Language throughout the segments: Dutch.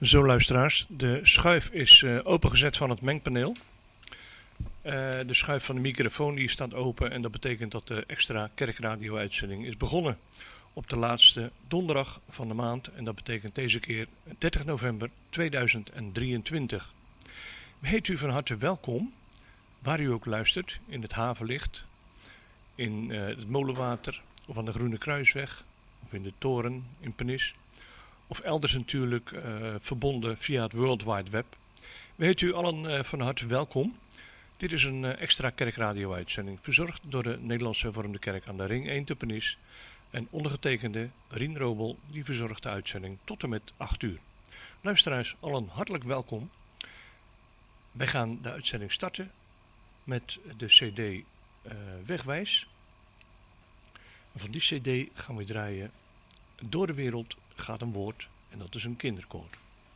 Zo luisteraars, de schuif is opengezet van het mengpaneel. De schuif van de microfoon die staat open en dat betekent dat de extra kerkradio-uitzending is begonnen op de laatste donderdag van de maand. En dat betekent deze keer 30 november 2023. We heet u van harte welkom, waar u ook luistert, in het Havenlicht, in het Molenwater of aan de Groene Kruisweg of in de Toren in Pernis. Of elders natuurlijk verbonden via het World Wide Web. We heten u allen van harte welkom. Dit is een extra kerkradio-uitzending, verzorgd door de Nederlandse Hervormde Kerk aan de Ring 1 te Pernis. En ondergetekende Rien Robel, die verzorgt de uitzending tot en met 8 uur. Luisteraars, allen hartelijk welkom. Wij gaan de uitzending starten met de cd Wegwijs. En van die cd gaan we draaien Door de wereld gaat een woord, en dat is een kinderkoor.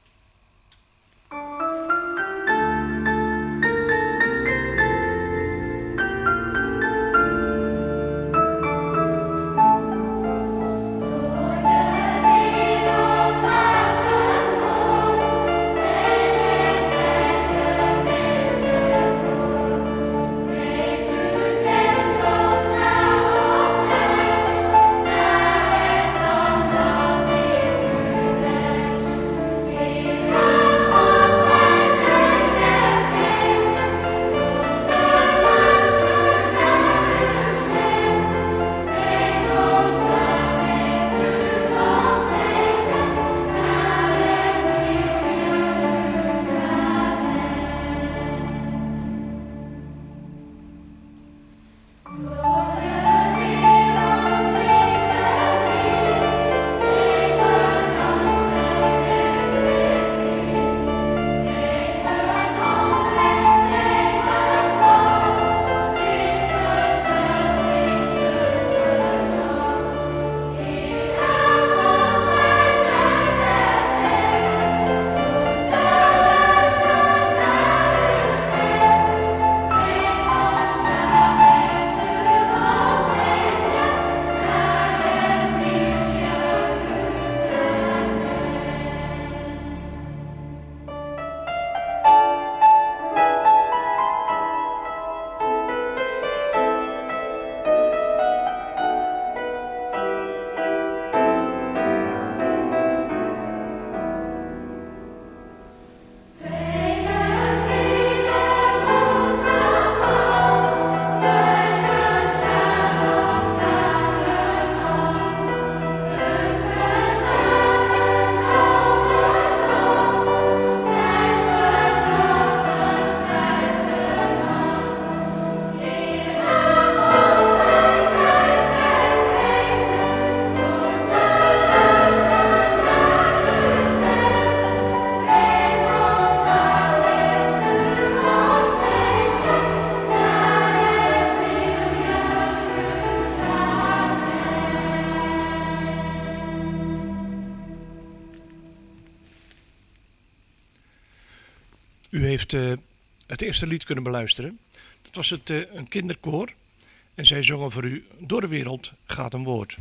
U heeft het eerste lied kunnen beluisteren. Dat was een kinderkoor. En zij zongen voor u Door de wereld gaat een woord.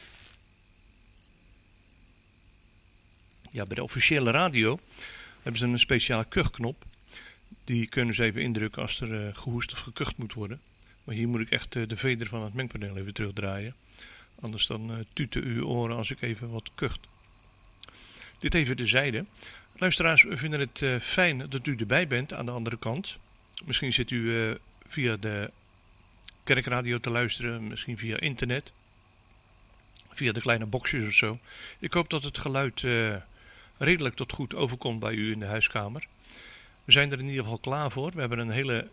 Ja, bij de officiële radio hebben ze een speciale kuchknop. Die kunnen ze even indrukken als er gehoest of gekucht moet worden. Maar hier moet ik echt de veder van het mengpaneel even terugdraaien. Anders dan tuten uw oren als ik even wat kucht. Dit even terzijde. Luisteraars, we vinden het fijn dat u erbij bent aan de andere kant. Misschien zit u via de kerkradio te luisteren, misschien via internet. Via de kleine boxjes of zo. Ik hoop dat het geluid redelijk tot goed overkomt bij u in de huiskamer. We zijn er in ieder geval klaar voor. We hebben een hele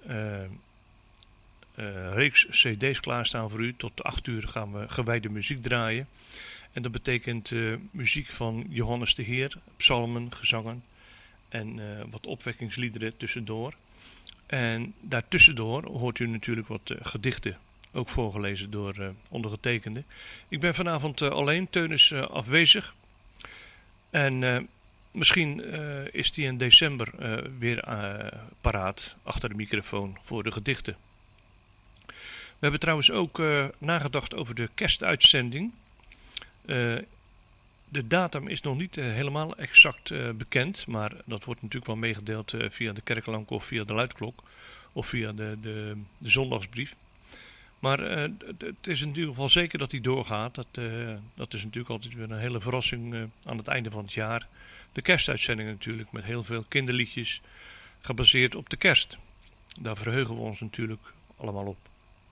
reeks cd's klaarstaan voor u. Tot 8 uur gaan we gewijde muziek draaien. En dat betekent muziek van Johannes de Heer, psalmen, gezangen en wat opwekkingsliederen tussendoor. En daartussendoor hoort u natuurlijk wat gedichten, ook voorgelezen door ondergetekende. Ik ben vanavond alleen, Teun is afwezig. En misschien is hij in december weer paraat achter de microfoon voor de gedichten. We hebben trouwens ook nagedacht over de kerstuitzending. De datum is nog niet helemaal exact bekend, maar dat wordt natuurlijk wel meegedeeld via de kerkklank of via de luidklok of via de zondagsbrief. Maar het is in ieder geval zeker dat die doorgaat. Dat is natuurlijk altijd weer een hele verrassing aan het einde van het jaar. De kerstuitzending natuurlijk met heel veel kinderliedjes gebaseerd op de kerst. Daar verheugen we ons natuurlijk allemaal op.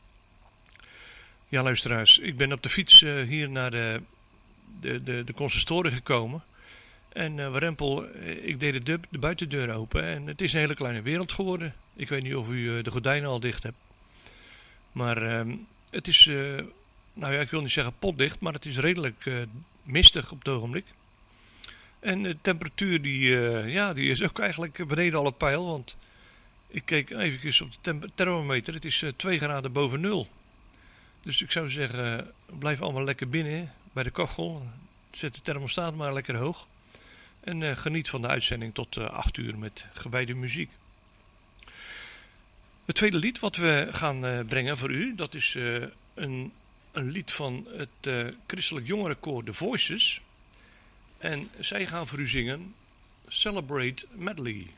Ja, luisteraars, ik ben op de fiets hier naar de consistorie gekomen. En Warempel, ik deed de buitendeur open en het is een hele kleine wereld geworden. Ik weet niet of u de gordijnen al dicht hebt. Maar het is, nou ja, ik wil niet zeggen potdicht, maar het is redelijk mistig op het ogenblik. En de temperatuur die is ook eigenlijk beneden alle pijl, want ik keek even op de thermometer. Het is 2 graden boven nul. Dus ik zou zeggen, blijf allemaal lekker binnen bij de kachel. Zet de thermostaat maar lekker hoog. En geniet van de uitzending tot 8 uur met gewijde muziek. Het tweede lied wat we gaan brengen voor u, dat is een lied van het christelijk jongerenkoor The Voices. En zij gaan voor u zingen Celebrate Medley.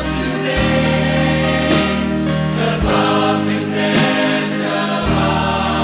Above him there's the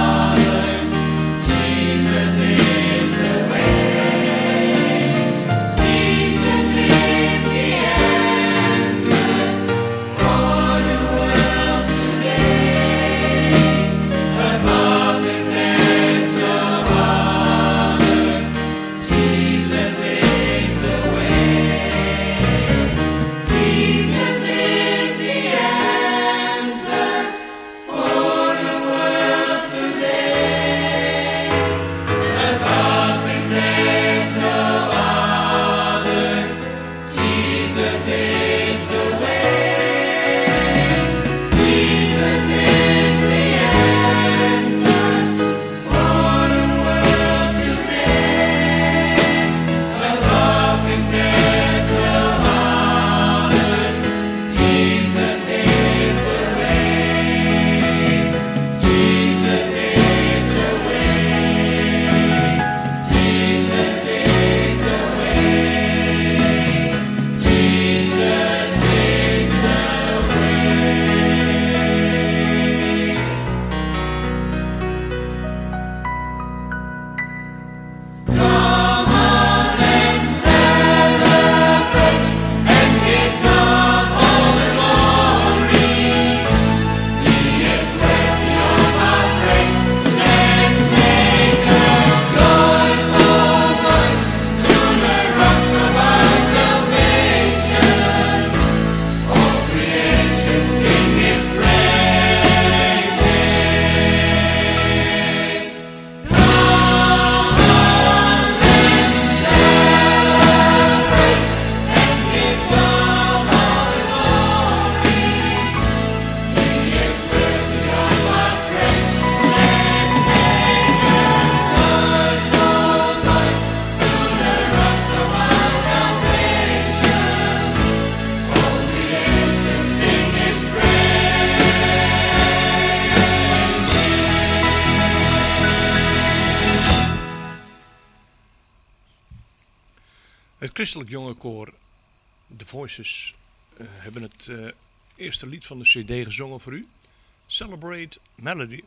Het christelijk jongerenkoor The Voices hebben het eerste lied van de CD gezongen voor u. Celebrate Melody.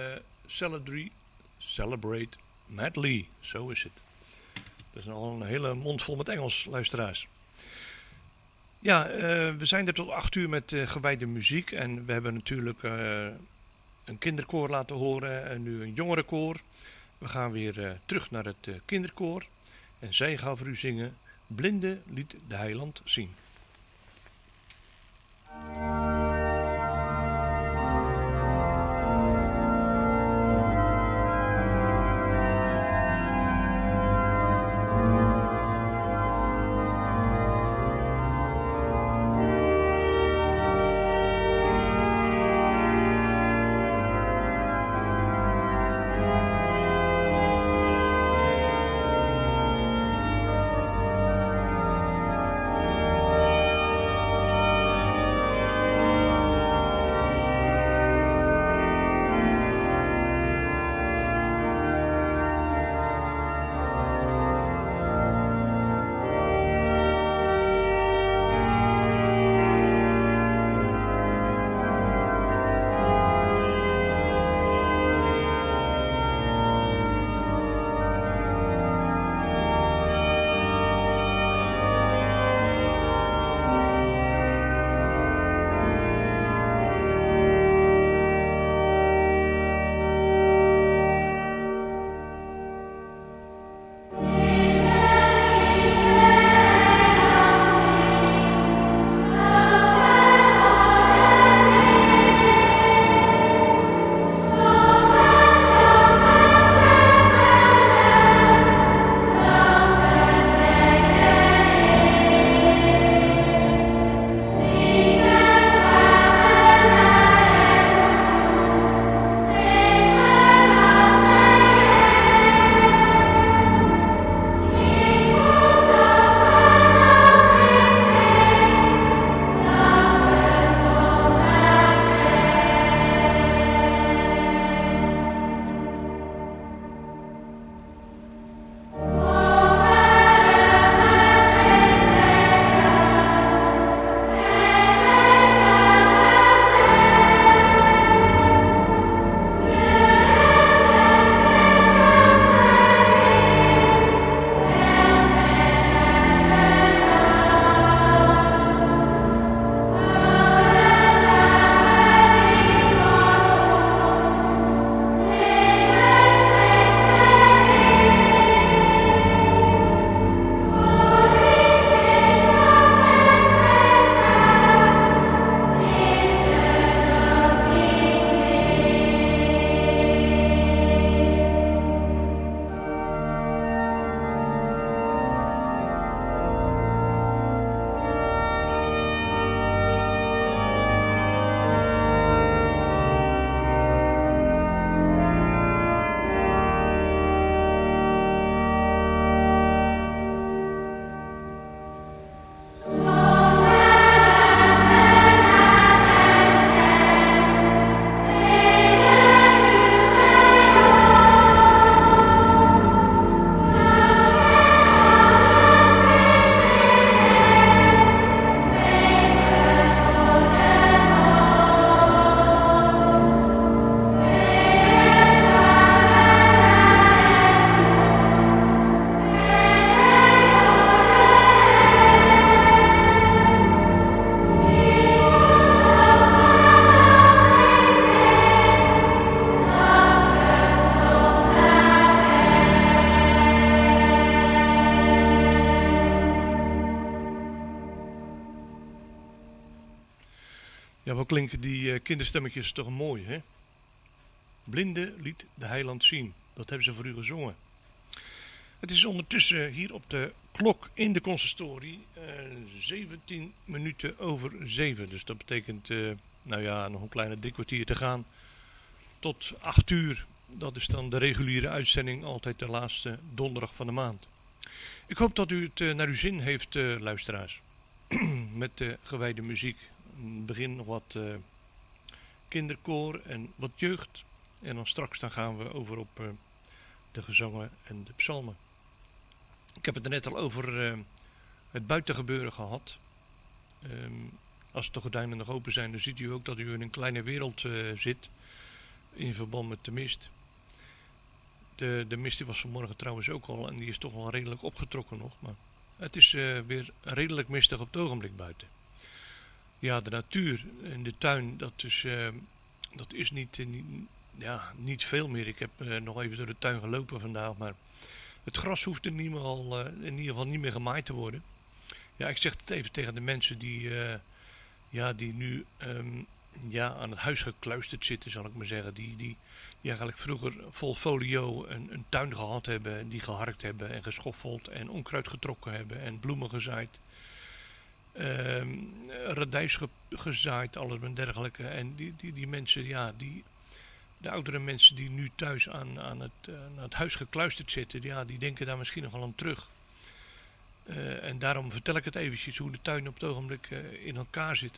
Celebrate Medley. Zo is het. Dat is al een hele mond vol met Engels, luisteraars. Ja, we zijn er tot 8 uur met gewijde muziek. En we hebben natuurlijk een kinderkoor laten horen en nu een jongerenkoor. We gaan weer terug naar het kinderkoor. En zij gaan voor u zingen Blinde liet de heiland zien. Ja, wat klinken die kinderstemmetjes toch mooi, hè? Blinde liet de heiland zien. Dat hebben ze voor u gezongen. Het is ondertussen hier op de klok in de consistorie 17 minuten over 7. Dus dat betekent nog een kleine 3 kwartier te gaan. Tot 8 uur. Dat is dan de reguliere uitzending, altijd de laatste donderdag van de maand. Ik hoop dat u het naar uw zin heeft, luisteraars. Met de gewijde muziek. In het begin nog wat kinderkoor en wat jeugd. En dan straks gaan we over op de gezangen en de psalmen. Ik heb het er net al over het buitengebeuren gehad. Als de gordijnen nog open zijn, dan ziet u ook dat u in een kleine wereld zit. In verband met de mist. De mist die was vanmorgen trouwens ook al en die is toch wel redelijk opgetrokken nog. Maar het is weer redelijk mistig op het ogenblik buiten. Ja, de natuur in de tuin, dat is niet veel meer. Ik heb nog even door de tuin gelopen vandaag, maar het gras hoeft in ieder geval niet meer gemaaid te worden. Ja, ik zeg het even tegen de mensen die nu aan het huis gekluisterd zitten, zal ik maar zeggen. Die eigenlijk vroeger vol folio een tuin gehad hebben, en die geharkt hebben en geschoffeld en onkruid getrokken hebben en bloemen gezaaid. Radijs gezaaid, alles en dergelijke. En die mensen, de oudere mensen die nu thuis aan het huis gekluisterd zitten, die denken daar misschien nog wel aan terug. En daarom vertel ik het eventjes hoe de tuin op het ogenblik in elkaar zit.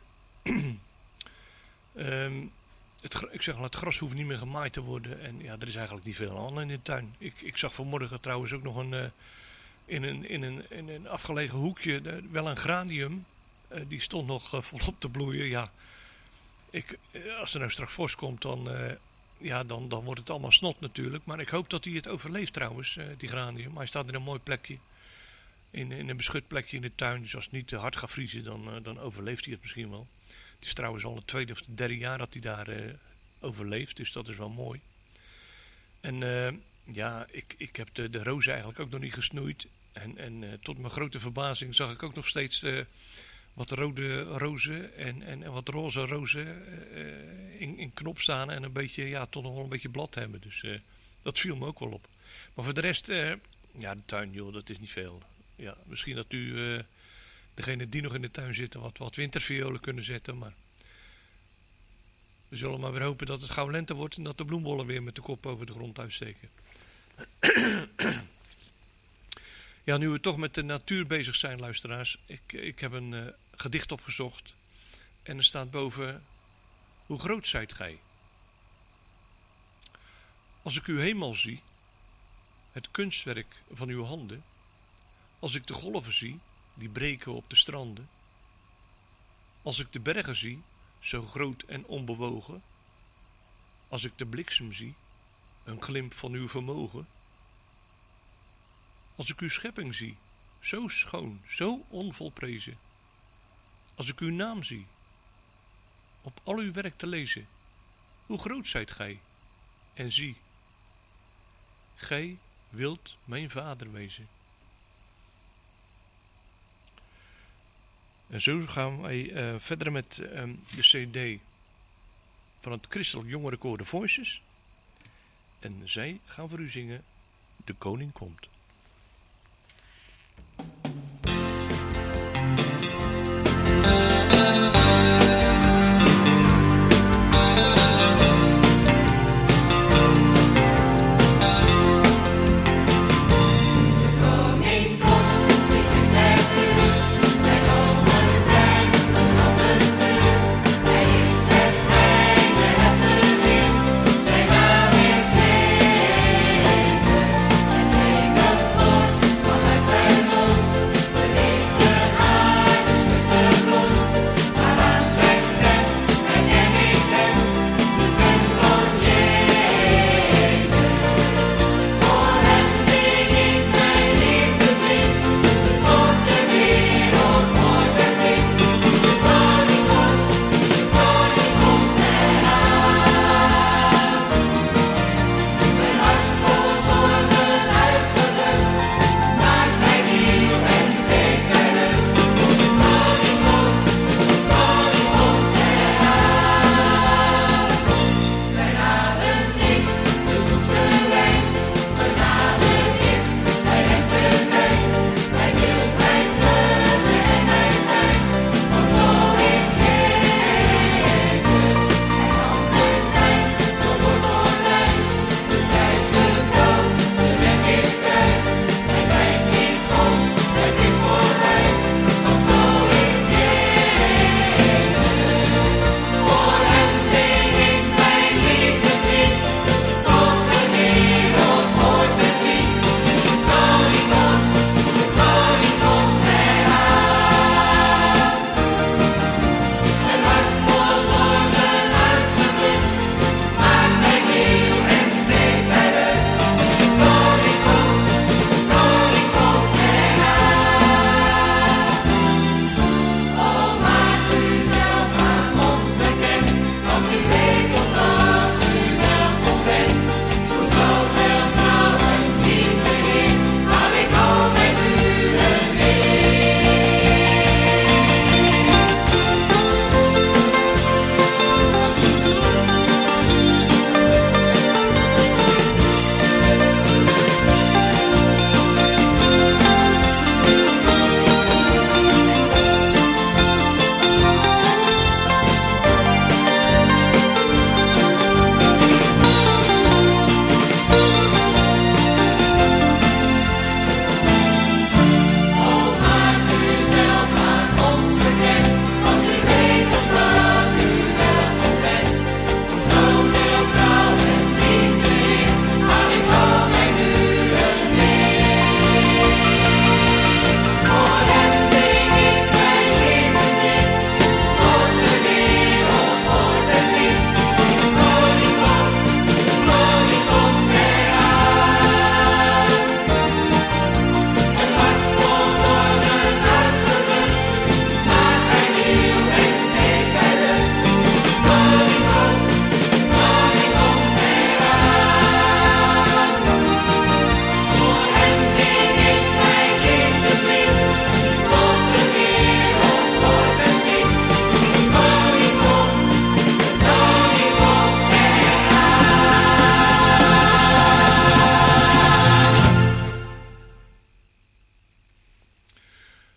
Ik zeg al, het gras hoeft niet meer gemaaid te worden. En ja, er is eigenlijk niet veel aan in de tuin. Ik zag vanmorgen trouwens ook nog in een afgelegen hoekje wel een granium. Die stond nog volop te bloeien. Ja, als er nou straks vorst komt, dan wordt het allemaal snot natuurlijk. Maar ik hoop dat hij het overleeft trouwens, die granium. Maar hij staat in een mooi plekje. In een beschut plekje in de tuin. Dus als het niet te hard gaat vriezen, dan overleeft hij het misschien wel. Het is trouwens al het tweede of het derde jaar dat hij daar overleeft. Dus dat is wel mooi. En ik heb de rozen eigenlijk ook nog niet gesnoeid. En tot mijn grote verbazing zag ik ook nog steeds wat rode rozen en wat roze rozen in knop staan. En een beetje, toch nog wel een beetje blad hebben. Dus dat viel me ook wel op. Maar voor de rest, de tuin, joh, dat is niet veel. Ja, misschien dat u, degene die nog in de tuin zitten, wat winterviolen kunnen zetten. Maar we zullen maar weer hopen dat het gauw lente wordt en dat de bloembollen weer met de kop over de grond uitsteken. Ja, nu we toch met de natuur bezig zijn, luisteraars. Ik heb een gedicht opgezocht. En er staat boven: hoe groot zijt gij? Als ik uw hemel zie, het kunstwerk van uw handen. Als ik de golven zie, die breken op de stranden. Als ik de bergen zie, zo groot en onbewogen. Als ik de bliksem zie, een glimp van uw vermogen. Als ik uw schepping zie, zo schoon, zo onvolprezen. Als ik uw naam zie, op al uw werk te lezen. Hoe groot zijt gij? En zie, gij wilt mijn vader wezen. En zo gaan wij verder met de cd van het Christel Jongerenkoor The Voices. En zij gaan voor u zingen De Koning Komt. Zijn naam is Jezus, het leven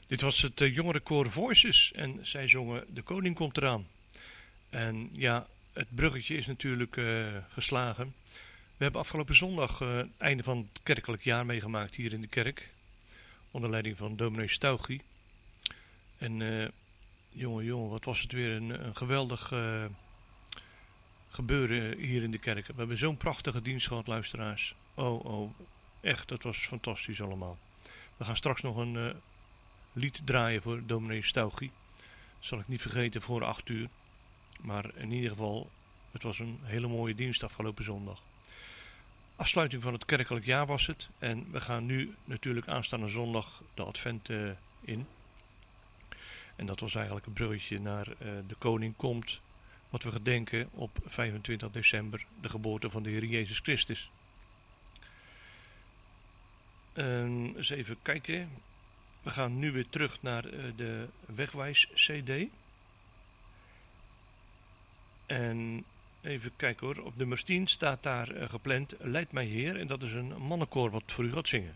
Dit was het jongerenkoor Voices en zij zongen De Koning komt eraan. En ja, het bruggetje is natuurlijk geslagen. We hebben afgelopen zondag het einde van het kerkelijk jaar meegemaakt hier in de kerk. Onder leiding van dominee Stauchie. En jongen, wat was het weer een geweldig gebeuren hier in de kerk. We hebben zo'n prachtige dienst gehad, luisteraars. Oh, echt, dat was fantastisch allemaal. We gaan straks nog een lied draaien voor dominee Stauchie. Dat zal ik niet vergeten voor 8 uur. Maar in ieder geval, het was een hele mooie dienst afgelopen zondag. Afsluiting van het kerkelijk jaar was het. En we gaan nu natuurlijk aanstaande zondag de Advent in. En dat was eigenlijk een bruggetje naar de Koning komt. Wat we gedenken op 25 december, de geboorte van de Heer Jezus Christus. Eens even kijken. We gaan nu weer terug naar de Wegwijs-CD. En even kijken hoor. Op nummer 10 staat daar gepland Leid mij Heer. En dat is een mannenkoor wat voor u gaat zingen.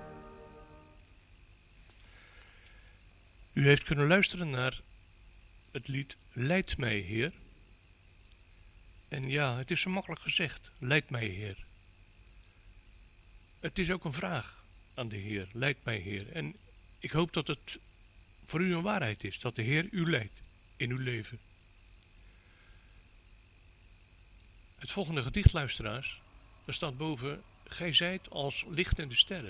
U heeft kunnen luisteren naar het lied Leid mij, Heer. En ja, het is zo makkelijk gezegd, leid mij, Heer. Het is ook een vraag aan de Heer, leid mij, Heer. En ik hoop dat het voor u een waarheid is, dat de Heer u leidt in uw leven. Het volgende gedicht, luisteraars, er staat boven: gij zijt als lichtende sterren.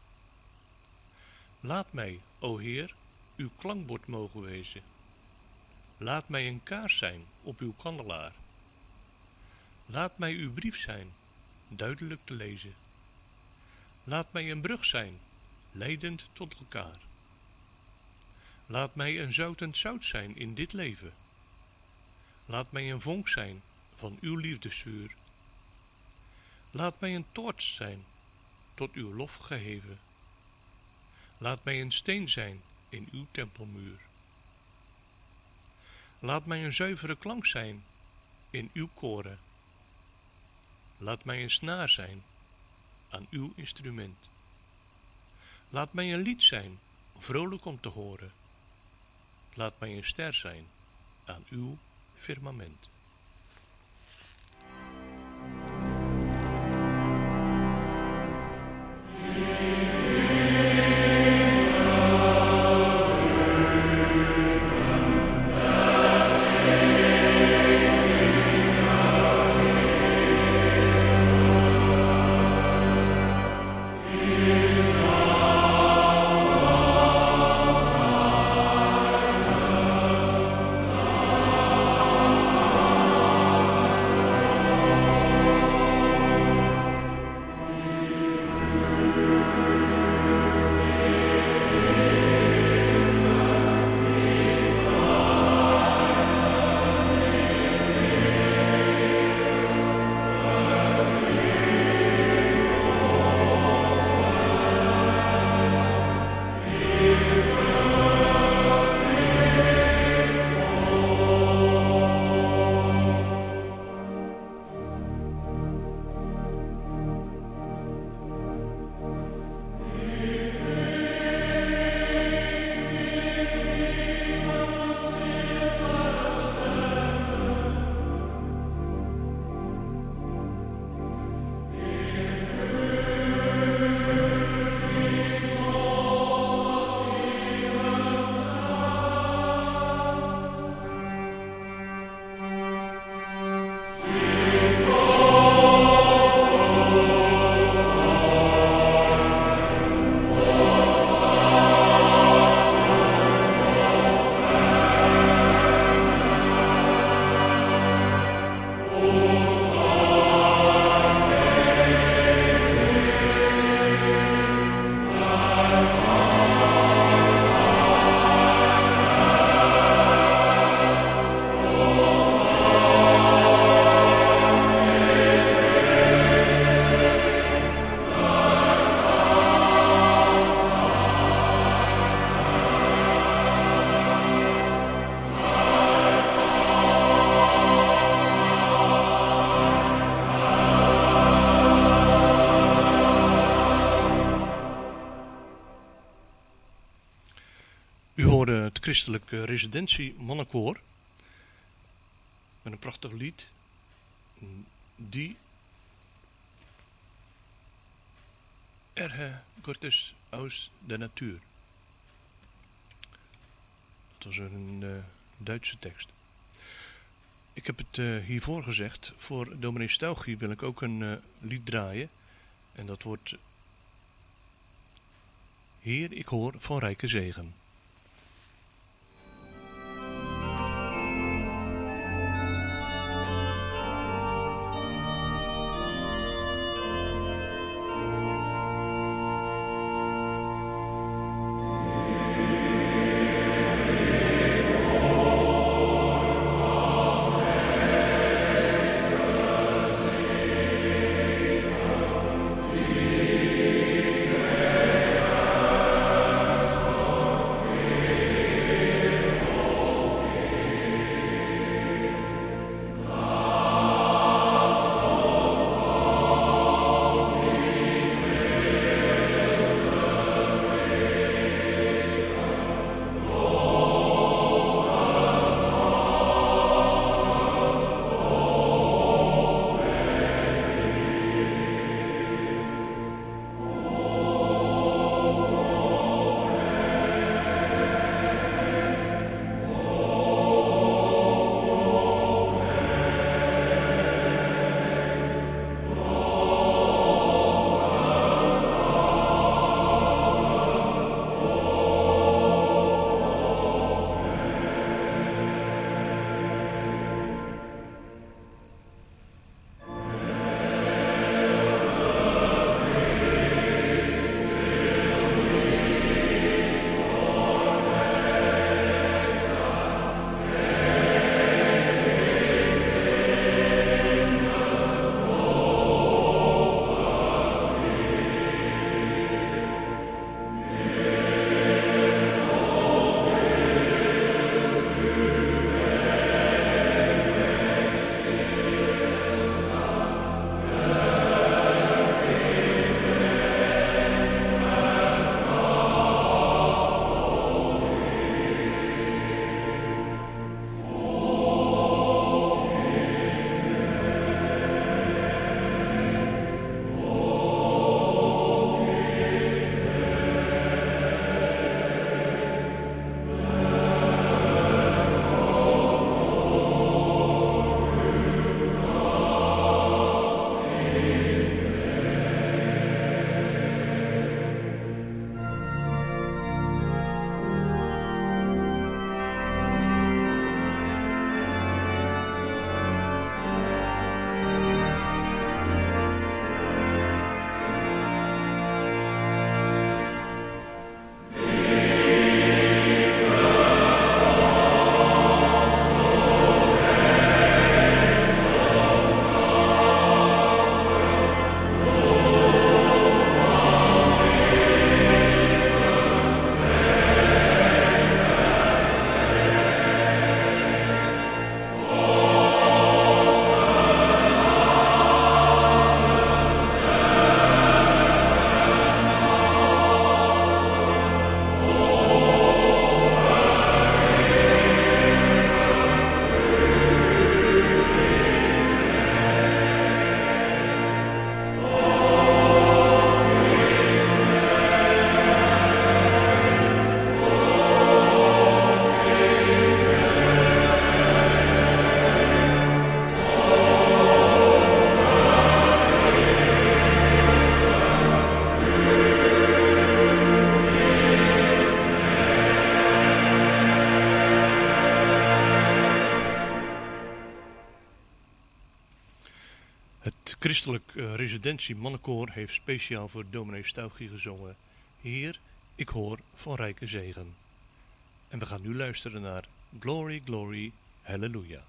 Laat mij, o Heer, uw klankbord mogen wezen. Laat mij een kaars zijn op uw kandelaar. Laat mij uw brief zijn, duidelijk te lezen. Laat mij een brug zijn, leidend tot elkaar. Laat mij een zoutend zout zijn in dit leven. Laat mij een vonk zijn van uw liefdesvuur. Laat mij een toorts zijn, tot uw lof geheven. Laat mij een steen zijn in uw tempelmuur. Laat mij een zuivere klank zijn in uw koren. Laat mij een snaar zijn aan uw instrument. Laat mij een lied zijn, vrolijk om te horen. Laat mij een ster zijn aan uw firmament. Het christelijke residentie mannenkoor met een prachtig lied, die Erhe Gottes aus der Natuur. Dat was een Duitse tekst. Ik heb het hiervoor gezegd, voor dominee Stauchie wil ik ook een lied draaien. En dat wordt Heer, ik hoor van rijke zegen. Christelijk Residentie Mannenkoor heeft speciaal voor dominee Stauchie gezongen. Heer, ik hoor van rijke zegen. En we gaan nu luisteren naar Glory, Glory, Hallelujah.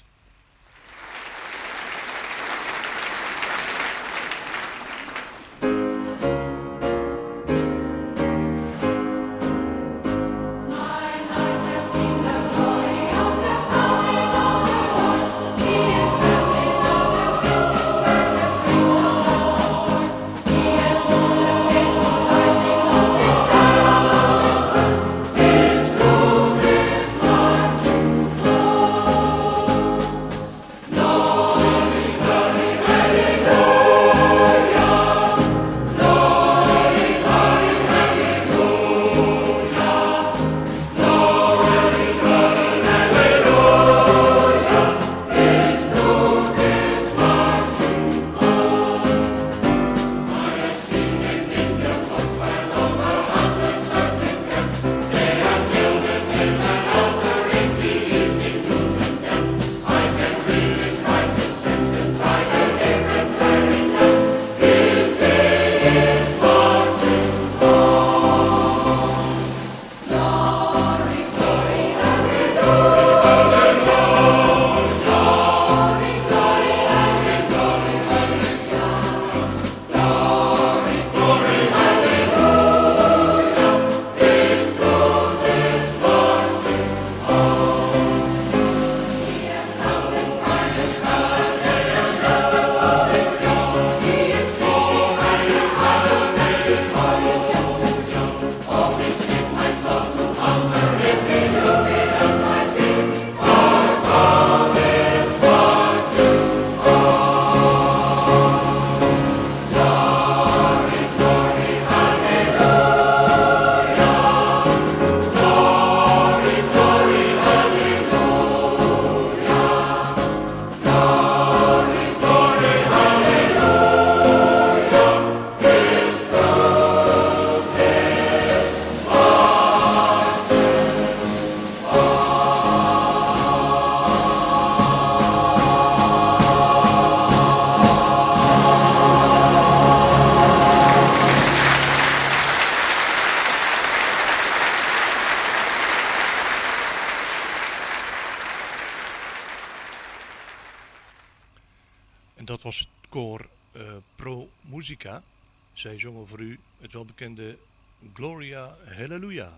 En dat was het koor Pro Musica. Zij zongen voor u het welbekende Gloria Hallelujah.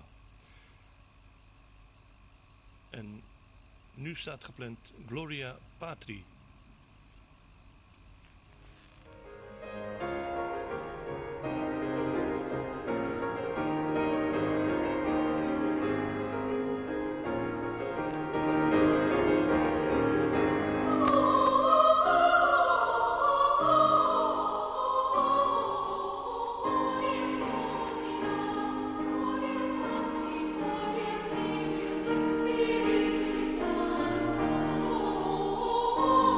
En nu staat gepland Gloria Patri. Oh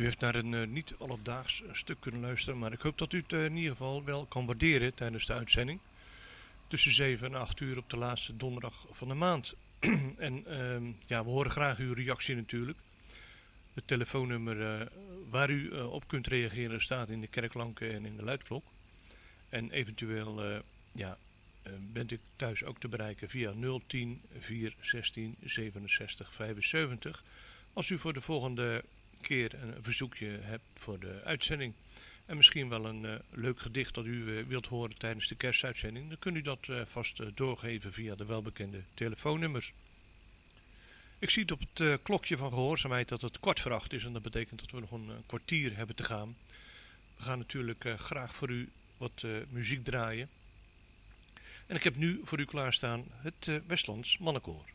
U heeft naar een niet alledaags stuk kunnen luisteren, maar ik hoop dat u het in ieder geval wel kan waarderen tijdens de uitzending. Tussen 7 en 8 uur op de laatste donderdag van de maand. En we horen graag uw reactie natuurlijk. Het telefoonnummer waar u op kunt reageren staat in de kerkklanken en in de luidklok. En eventueel bent u thuis ook te bereiken via 010 416 67 75. Als u voor de volgende keer een verzoekje hebt voor de uitzending. En misschien wel een leuk gedicht dat u wilt horen tijdens de kerstuitzending. Dan kunt u dat vast doorgeven via de welbekende telefoonnummers. Ik zie op het klokje van gehoorzaamheid dat het 7:15 is. En dat betekent dat we nog een kwartier hebben te gaan. We gaan natuurlijk graag voor u wat muziek draaien. En ik heb nu voor u klaarstaan het Westlands Mannenkoor.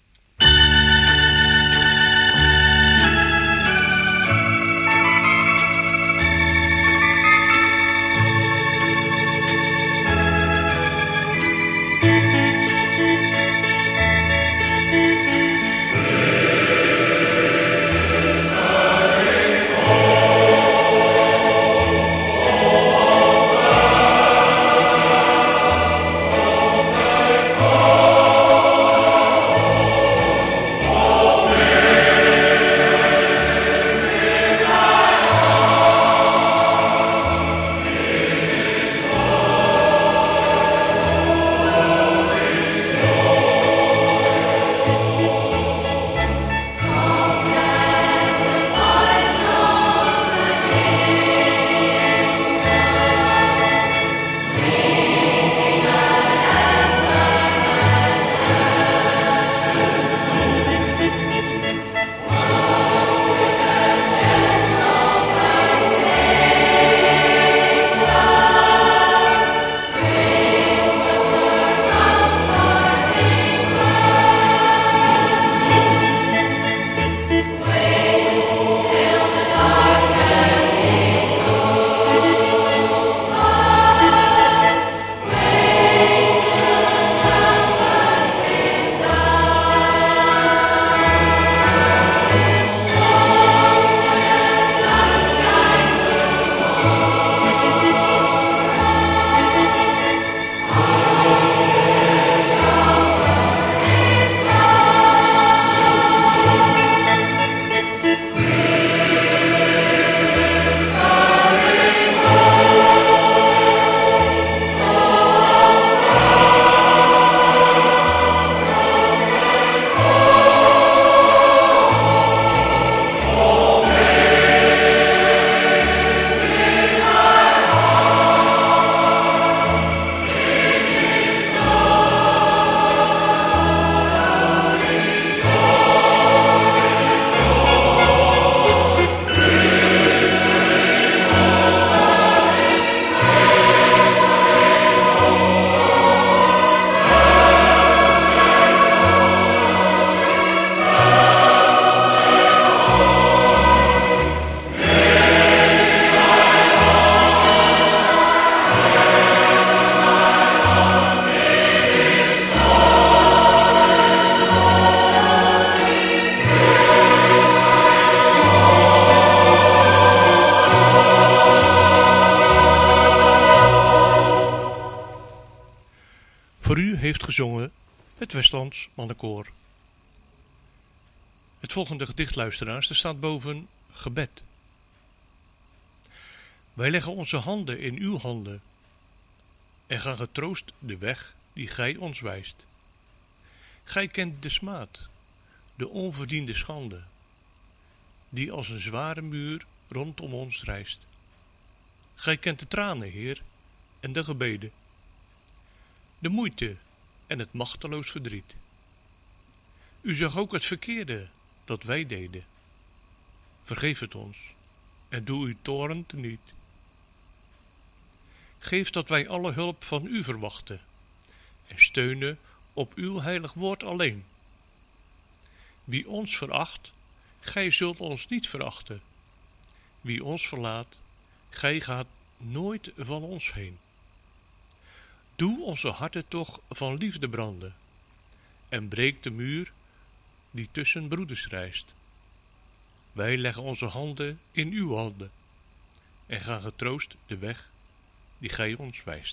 Gezongen het Westlands Mannenkoor. Het volgende gedicht, luisteraars, er staat boven gebed. Wij leggen onze handen in uw handen en gaan getroost de weg die gij ons wijst. Gij kent de smaad, de onverdiende schande, die als een zware muur rondom ons rijst. Gij kent de tranen, Heer, en de gebeden, de moeite en het machteloos verdriet. U zag ook het verkeerde dat wij deden. Vergeef het ons en doe uw toorn teniet. Geef dat wij alle hulp van u verwachten en steunen op uw heilig woord alleen. Wie ons veracht, gij zult ons niet verachten. Wie ons verlaat, gij gaat nooit van ons heen. Doe onze harten toch van liefde branden en breek de muur die tussen broeders rijst. Wij leggen onze handen in uw handen en gaan getroost de weg die gij ons wijst.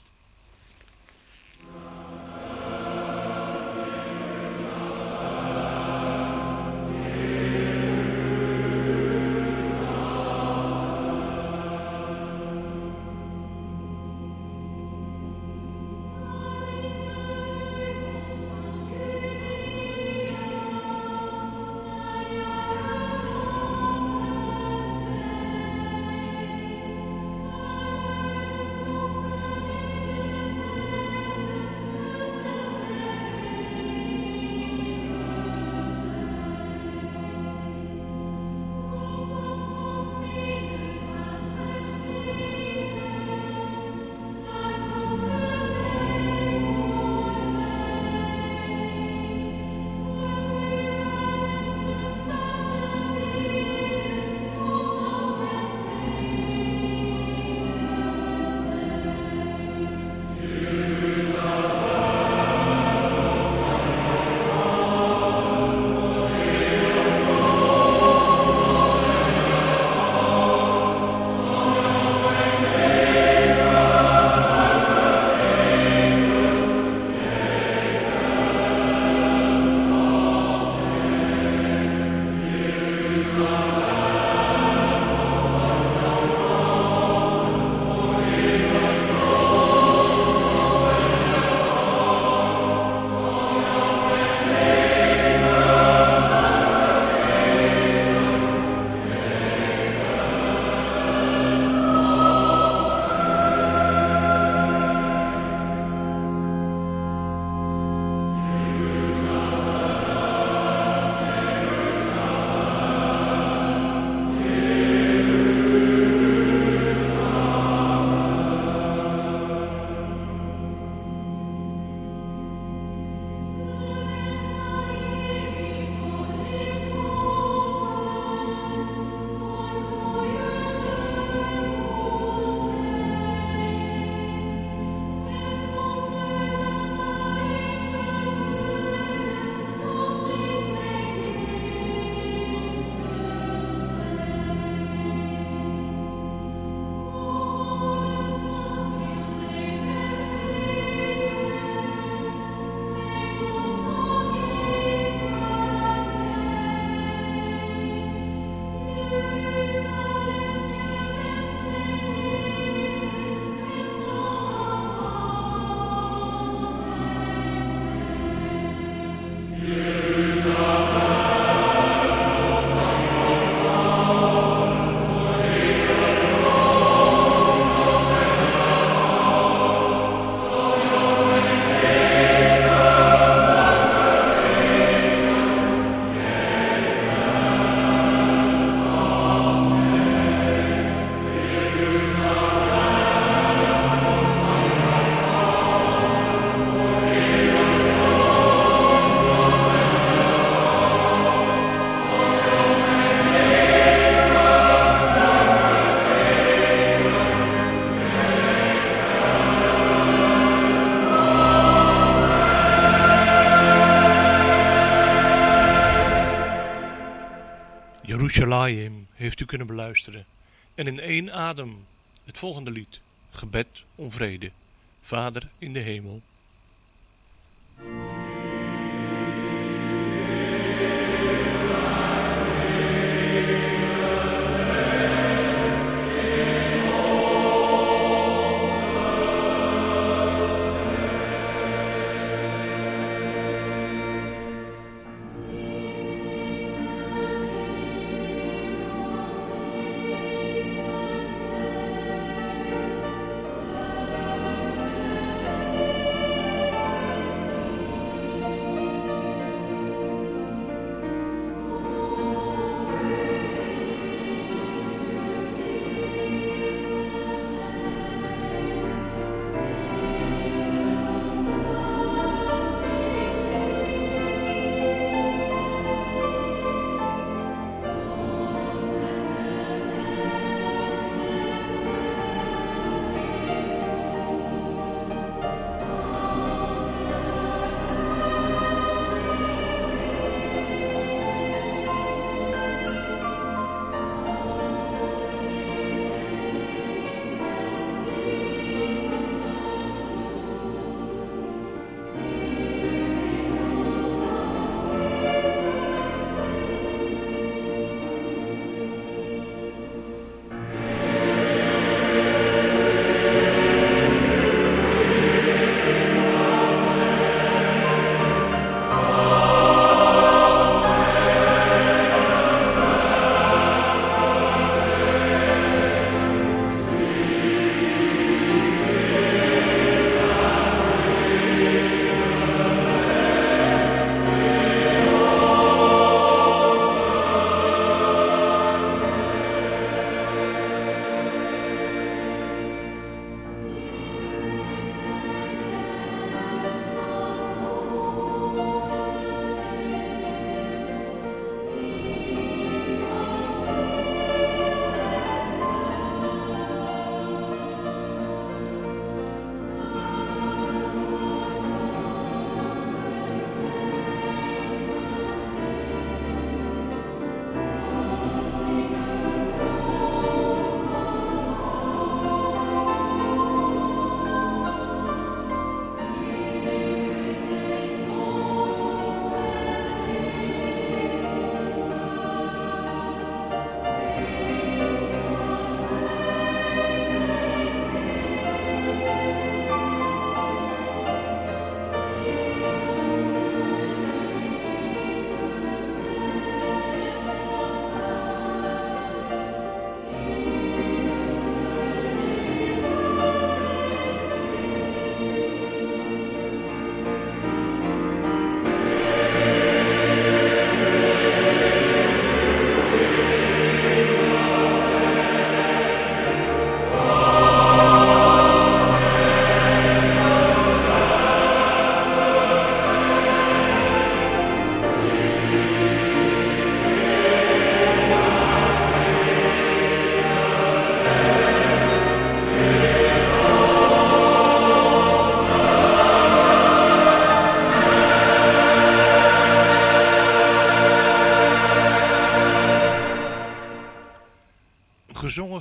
Jerusalem heeft u kunnen beluisteren. En in één adem het volgende lied. Gebed om vrede. Vader in de hemel.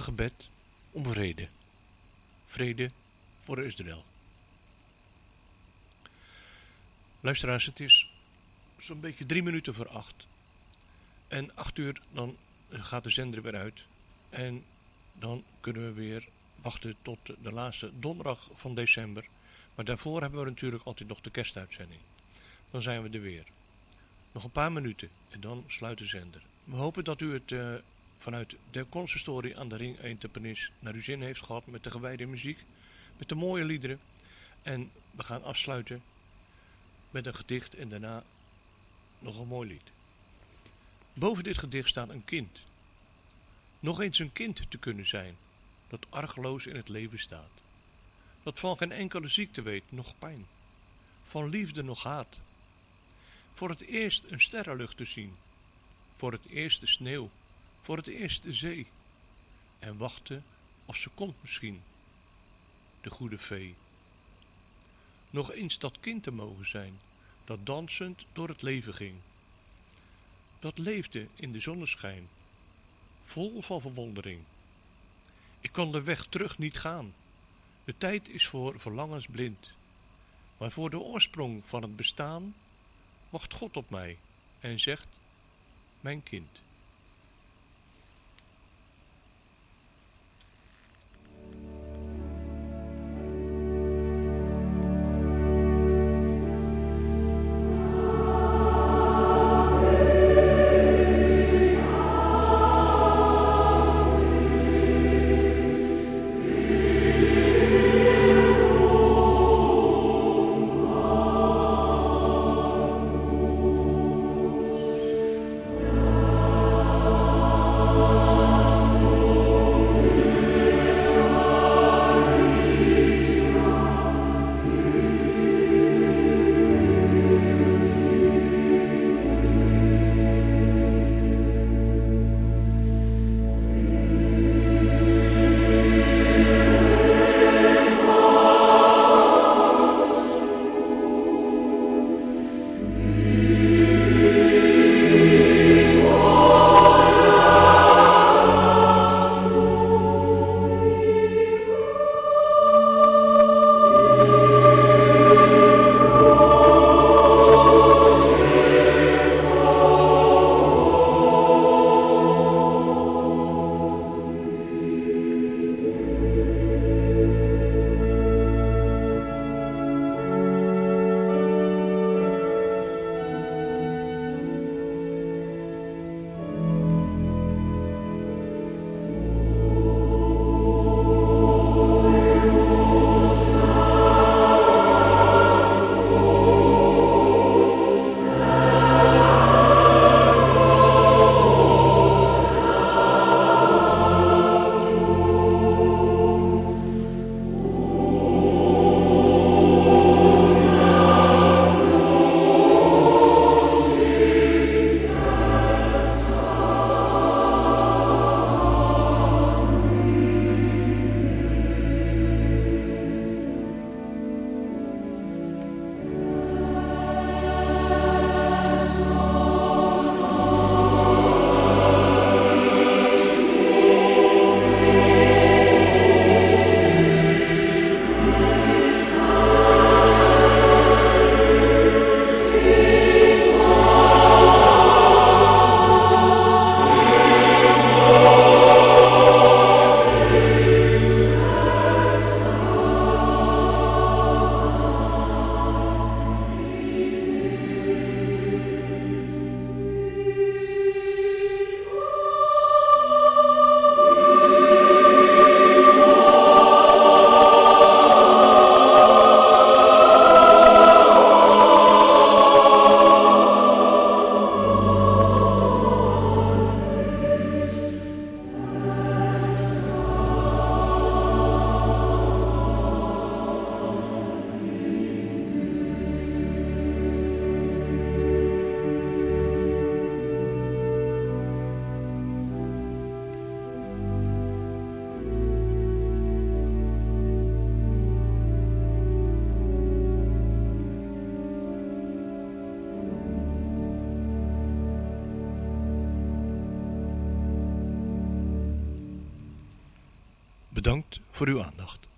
gebed om vrede. Vrede voor Israël. Luisteraars, het is zo'n beetje 3 minuten voor 8. En 8 uur dan gaat de zender weer uit. En dan kunnen we weer wachten tot de laatste donderdag van december. Maar daarvoor hebben we natuurlijk altijd nog de kerstuitzending. Dan zijn we er weer. Nog een paar minuten en dan sluit de zender. We hopen dat u het vanuit de consistorie aan de Ring 1 te Pernis naar uw zin heeft gehad met de gewijde muziek. Met de mooie liederen. En we gaan afsluiten met een gedicht en daarna nog een mooi lied. Boven dit gedicht staat een kind. Nog eens een kind te kunnen zijn, dat argeloos in het leven staat. Dat van geen enkele ziekte weet, nog pijn. Van liefde nog haat. Voor het eerst een sterrenlucht te zien. Voor het eerst de sneeuw. Voor het eerst de zee. En wachten of ze komt misschien. De goede vee. Nog eens dat kind te mogen zijn, dat dansend door het leven ging. Dat leefde in de zonneschijn, vol van verwondering. Ik kon de weg terug niet gaan. De tijd is voor verlangens blind. Maar voor de oorsprong van het bestaan wacht God op mij en zegt, mijn kind. Bedankt voor uw aandacht.